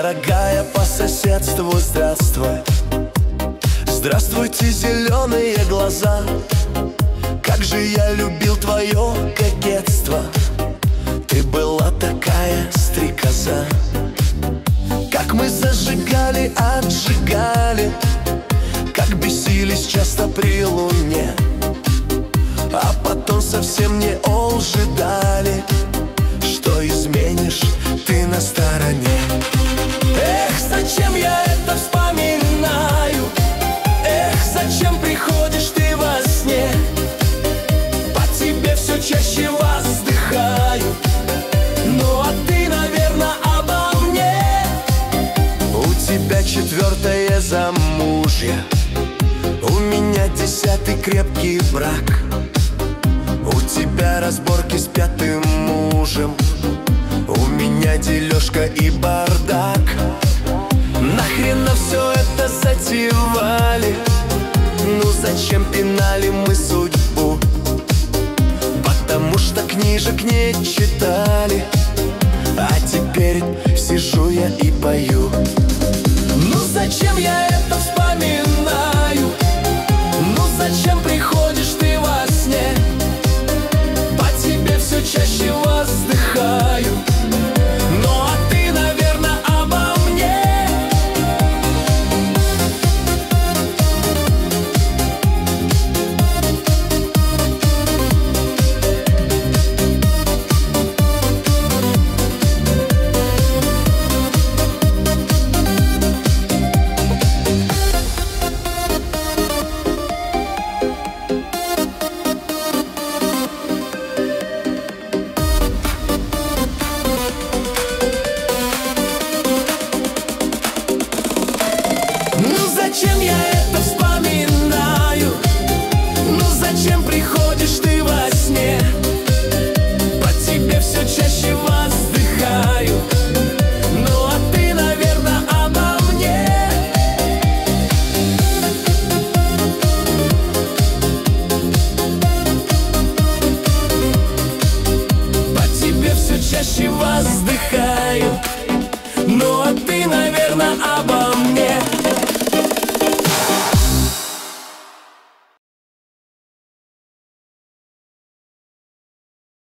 Дорогая, по соседству здравствуй. Здравствуйте, зеленые глаза. Как же я любил твое кокетство. Ты была такая стрекоза. Как мы зажигали, отжигали, как бесились часто при луне, а потом совсем не ожидали, что изменишь ты на стороне. Эх, зачем я это вспоминаю? Эх, зачем приходишь ты во сне? По тебе все чаще воздыхаю. Ну а ты, наверное, обо мне. У тебя 4-е замужье, у меня 10-й крепкий брак. У тебя разборки с 5-м мужем, у меня дележка и бардак. Нахрена все это затевали? Ну зачем пинали мы судьбу? Потому что книжек не читали, а теперь сижу я и пою. Ну зачем я это вспоминаю? Ну зачем приходишь ты во сне? По тебе все чаще воздыхаю. Ну а ты, наверное, обо мне. Зачем я это вспоминаю? Ну зачем приходишь ты во сне? По тебе все чаще воздыхаю. Ну а ты, наверное, обо мне. По тебе все чаще воздыхаю. Ну а ты, наверное, обо мне.